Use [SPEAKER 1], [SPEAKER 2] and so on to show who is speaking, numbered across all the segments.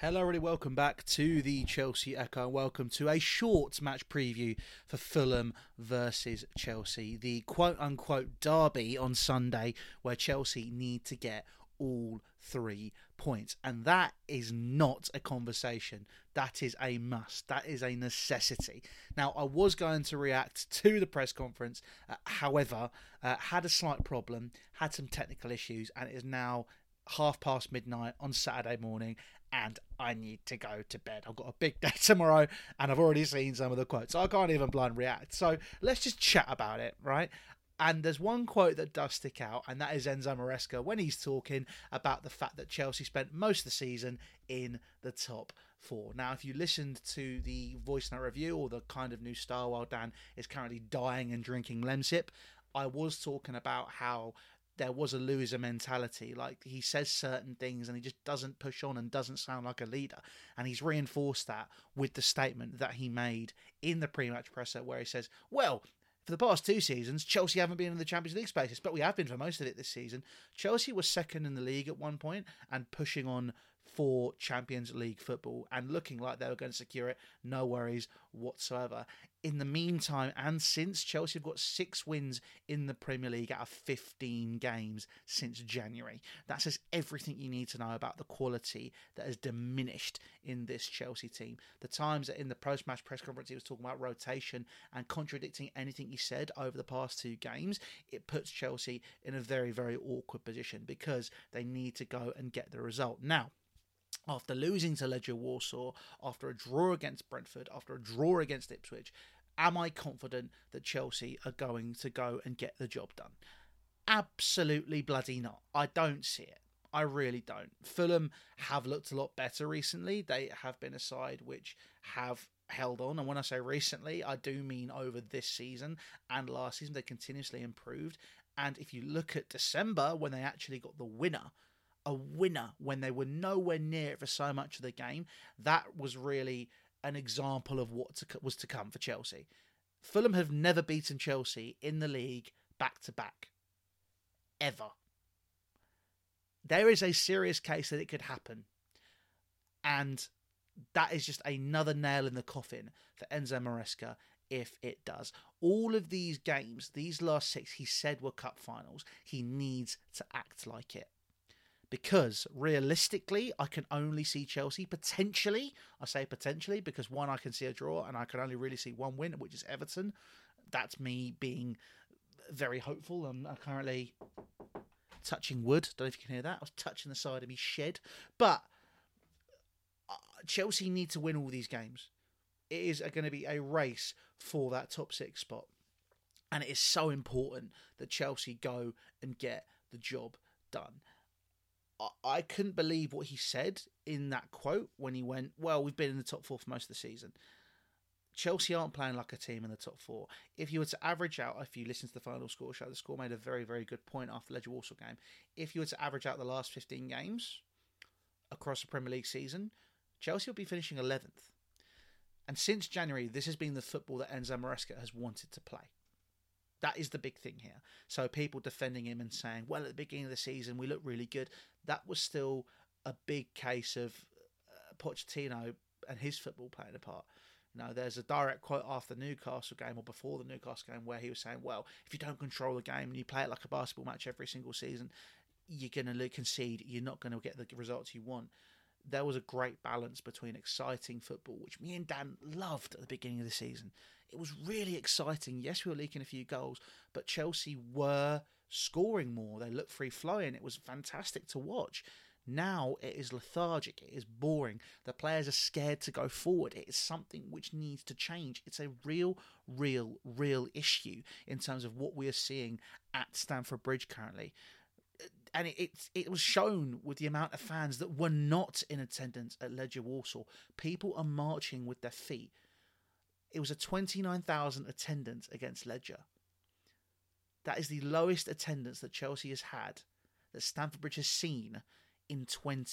[SPEAKER 1] Hello, everybody. Welcome back to the Chelsea Echo, and welcome to a short match preview for Fulham versus Chelsea, the quote-unquote derby on Sunday, where Chelsea need to get all 3 points. And that is not a conversation. That is a must. That is a necessity. Now, I was going to react to the press conference, however, had a slight problem, had some technical issues, and it is now midnight on Saturday morning, and I need to go to bed. I've got a big day tomorrow, and I've already seen some of the quotes, so I can't even blind react. So let's just chat about it, right? And there's one quote that does stick out, and that is Enzo Maresca when he's talking about the fact that Chelsea spent most of the season in the top 4. Now, if you listened to the voice note review, or the kind of new style while Dan is currently dying and drinking Lemsip, I was talking about how there was a loser mentality. Like, he says certain things and he just doesn't push on and doesn't sound like a leader. And he's reinforced that with the statement that he made in the pre-match presser, where he says, well, for the past 2 seasons, Chelsea haven't been in the Champions League spaces, but we have been for most of it this season. Chelsea was second in the league at one point and pushing on for Champions League football and looking like they were going to secure it. No worries whatsoever. In the meantime, and since, Chelsea have got 6 wins in the Premier League out of 15 games since January. That says everything you need to know about the quality that has diminished in this Chelsea team. The times that in the post-match press conference he was talking about rotation and contradicting anything he said over the past 2 games, it puts Chelsea in a very, very awkward position because they need to go and get the result. Now, after losing to Legia Warsaw, after a draw against Brentford, after a draw against Ipswich, am I confident that Chelsea are going to go and get the job done? Absolutely bloody not. I don't see it. I really don't. Fulham have looked a lot better recently. They have been a side which have held on. And when I say recently, I do mean over this season and last season. They continuously improved. And if you look at December, when they actually got the winner, a winner when they were nowhere near it for so much of the game, that was really an example of what was to come for Chelsea. Fulham have never beaten Chelsea in the league back-to-back. Ever. There is a serious case that it could happen. And that is just another nail in the coffin for Enzo Maresca if it does. All of these games, these last 6, he said were cup finals. He needs to act like it. Because realistically, I can only see Chelsea potentially. I say potentially because one, I can see a draw and I can only really see one win, which is Everton. That's me being very hopeful. I'm currently touching wood. Don't know if you can hear that. I was touching the side of me shed. But Chelsea need to win all these games. It is going to be a race for that top 6 spot. And it is so important that Chelsea go and get the job done. I couldn't believe what he said in that quote when he went, well, we've been in the top 4 for most of the season. Chelsea aren't playing like a team in the top 4. If you were to average out, if you listen to the final score show, the score made a very, very good point after the Legia Warsaw game. If you were to average out the last 15 games across the Premier League season, Chelsea will be finishing 11th. And since January, this has been the football that Enzo Maresca has wanted to play. That is the big thing here. So people defending him and saying, well, at the beginning of the season, we looked really good. That was still a big case of Pochettino and his football playing a part. You know, there's a direct quote after the Newcastle game or before the Newcastle game where he was saying, well, if you don't control the game and you play it like a basketball match every single season, you're going to concede. You're not going to get the results you want. There was a great balance between exciting football, which me and Dan loved at the beginning of the season. It was really exciting. Yes, we were leaking a few goals, but Chelsea were scoring more. They looked free-flowing. It was fantastic to watch. Now it is lethargic. It is boring. The players are scared to go forward. It is something which needs to change. It's a real issue in terms of what we are seeing at Stamford Bridge currently. And it was shown with the amount of fans that were not in attendance at Legia Warsaw. People are marching with their feet. It was a 29,000 attendance against Legia. That is the lowest attendance that Chelsea has had, that Stamford Bridge has seen in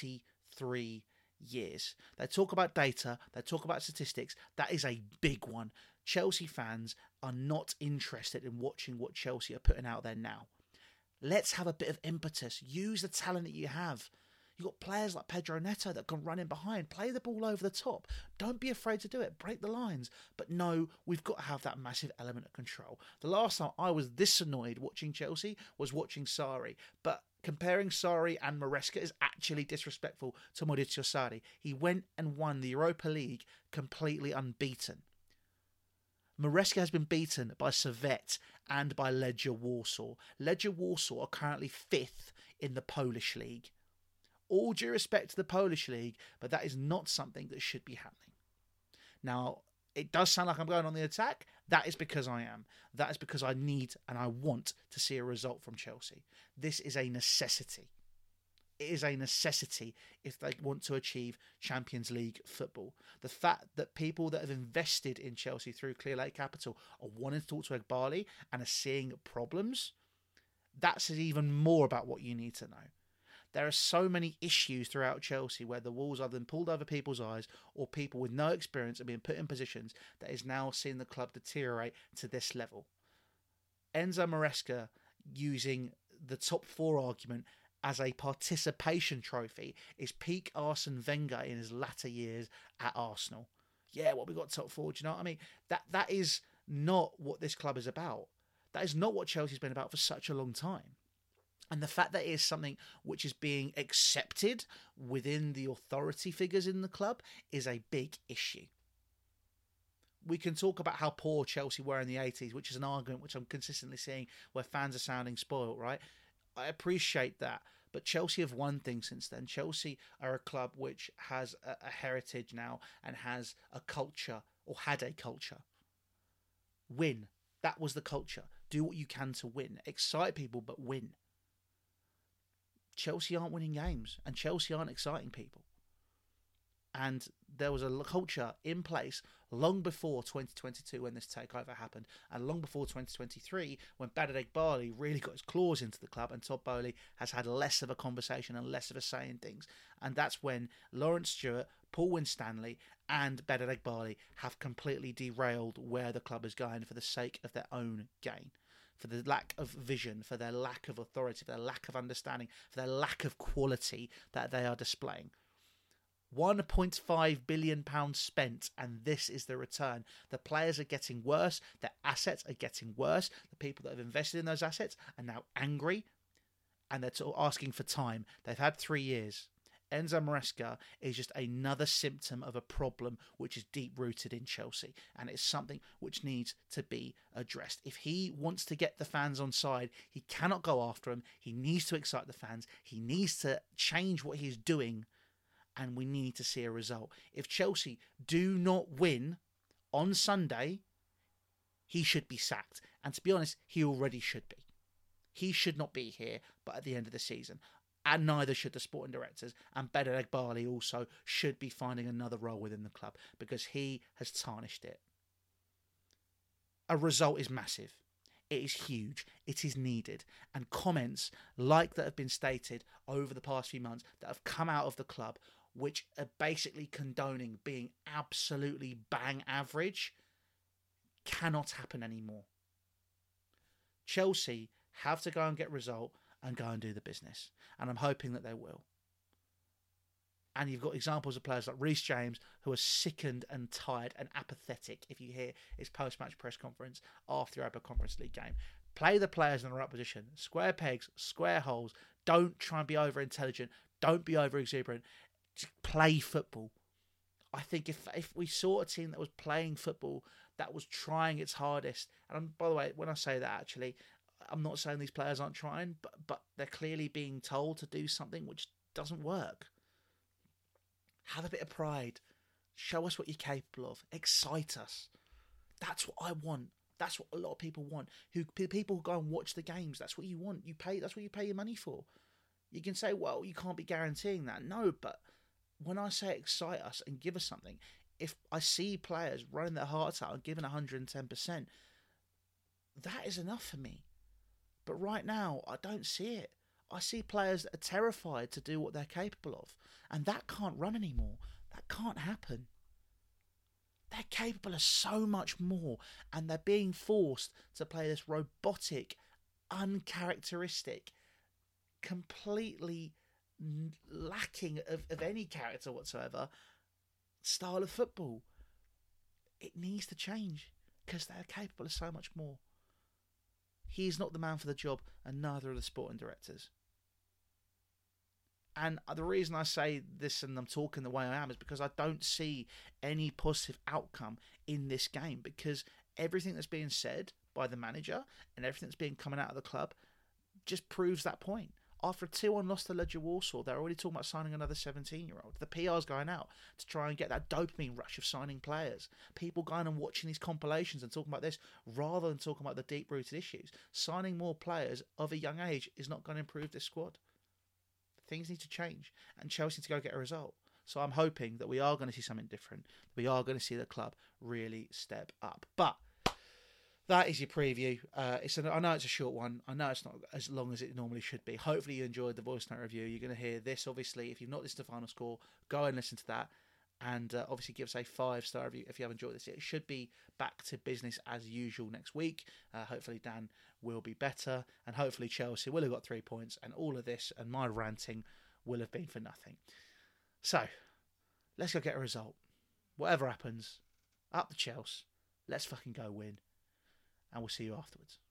[SPEAKER 1] 23 years. They talk about data, they talk about statistics. That is a big one. Chelsea fans are not interested in watching what Chelsea are putting out there now. Let's have a bit of impetus. Use the talent that you have. You've got players like Pedro Neto that can run in behind, play the ball over the top. Don't be afraid to do it, break the lines. But no, we've got to have that massive element of control. The last time I was this annoyed watching Chelsea was watching Sarri. But comparing Sarri and Maresca is actually disrespectful to Maurizio Sarri. He went and won the Europa League completely unbeaten. Maresca has been beaten by Servette and by Legia Warsaw. Legia Warsaw are currently 5th in the Polish league. All due respect to the Polish league, but that is not something that should be happening. Now, it does sound like I'm going on the attack. That is because I am. That is because I need and I want to see a result from Chelsea. This is a necessity. It is a necessity if they want to achieve Champions League football. The fact that people that have invested in Chelsea through Clearlake Capital are wanting to talk to Eghbali and are seeing problems, that says even more about what you need to know. There are so many issues throughout Chelsea where the walls are then pulled over people's eyes or people with no experience are being put in positions that is now seeing the club deteriorate to this level. Enzo Maresca using the top 4 argument as a participation trophy is peak Arsene Wenger in his latter years at Arsenal. Yeah, well, we got top 4, do you know what I mean? That is not what this club is about. That is not what Chelsea's been about for such a long time. And the fact that it is something which is being accepted within the authority figures in the club is a big issue. We can talk about how poor Chelsea were in the 80s, which is an argument which I'm consistently seeing where fans are sounding spoiled, right? I appreciate that. But Chelsea have won things since then. Chelsea are a club which has a heritage now and has a culture, or had a culture. Win. That was the culture. Do what you can to win. Excite people, but win. Chelsea aren't winning games, and Chelsea aren't exciting people. And there was a culture in place long before 2022 when this takeover happened, and long before 2023 when Badr Eghbali really got his claws into the club and Todd Boehly has had less of a conversation and less of a say in things. And that's when Lawrence Stewart, Paul Winstanley and Badr Eghbali have completely derailed where the club is going for the sake of their own gain. For the lack of vision, for their lack of authority, for their lack of understanding, for their lack of quality that they are displaying. £1.5 billion spent, and this is the return. The players are getting worse, their assets are getting worse, the people that have invested in those assets are now angry, and they're asking for time. They've had 3 years. Enzo Maresca is just another symptom of a problem which is deep-rooted in Chelsea, and it's something which needs to be addressed. If he wants to get the fans on side, he cannot go after them. He needs to excite the fans. He needs to change what he's doing, and we need to see a result. If Chelsea do not win on Sunday, he should be sacked. And to be honest, he already should be. He should not be here, but at the end of the season. And neither should the sporting directors. And Badr Eghbali also should be finding another role within the club because he has tarnished it. A result is massive. It is huge. It is needed. And comments like that have been stated over the past few months that have come out of the club, which are basically condoning being absolutely bang average, cannot happen anymore. Chelsea have to go and get a result and go and do the business. And I'm hoping that they will. And you've got examples of players like Reece James who are sickened and tired and apathetic if you hear his post-match press conference after the Europa Conference League game. Play the players in the right position. Square pegs, square holes. Don't try and be over-intelligent. Don't be over-exuberant. Just play football. I think if we saw a team that was playing football, that was trying its hardest, and by the way, when I say that, actually, I'm not saying these players aren't trying, but they're clearly being told to do something which doesn't work. Have a bit of pride. Show us what you're capable of. Excite us. That's what I want. That's what a lot of people want. People who go and watch the games. That's what you want. That's what you pay your money for. You can say, well, you can't be guaranteeing that. No, but when I say excite us and give us something, if I see players running their hearts out and giving 110%, that is enough for me. But right now, I don't see it. I see players that are terrified to do what they're capable of. And that can't run anymore. That can't happen. They're capable of so much more. And they're being forced to play this robotic, uncharacteristic, completely lacking of any character whatsoever style of football. It needs to change because they're capable of so much more. He's not the man for the job, and neither are the sporting directors. And the reason I say this and I'm talking the way I am is because I don't see any positive outcome in this game, because everything that's being said by the manager and everything that's being coming out of the club just proves that point. After a 2-1 loss to Legia Warsaw, they're already talking about signing another 17-year-old. The PR's going out to try and get that dopamine rush of signing players. People going and watching these compilations and talking about this rather than talking about the deep-rooted issues. Signing more players of a young age is not going to improve this squad. Things need to change, and Chelsea need to go get a result. So I'm hoping that we are going to see something different. We are going to see the club really step up. But that is your preview. I know it's a short one. I know it's not as long as it normally should be. Hopefully you enjoyed the voice note review. You're going to hear this, obviously. If you've not listened to Final Score, go and listen to that. And obviously give us a 5-star review if you have enjoyed this. It should be back to business as usual next week. Hopefully Dan will be better. And hopefully Chelsea will have got 3 points. And all of this and my ranting will have been for nothing. So, let's go get a result. Whatever happens, up the Chelsea. Let's fucking go win. And we'll see you afterwards.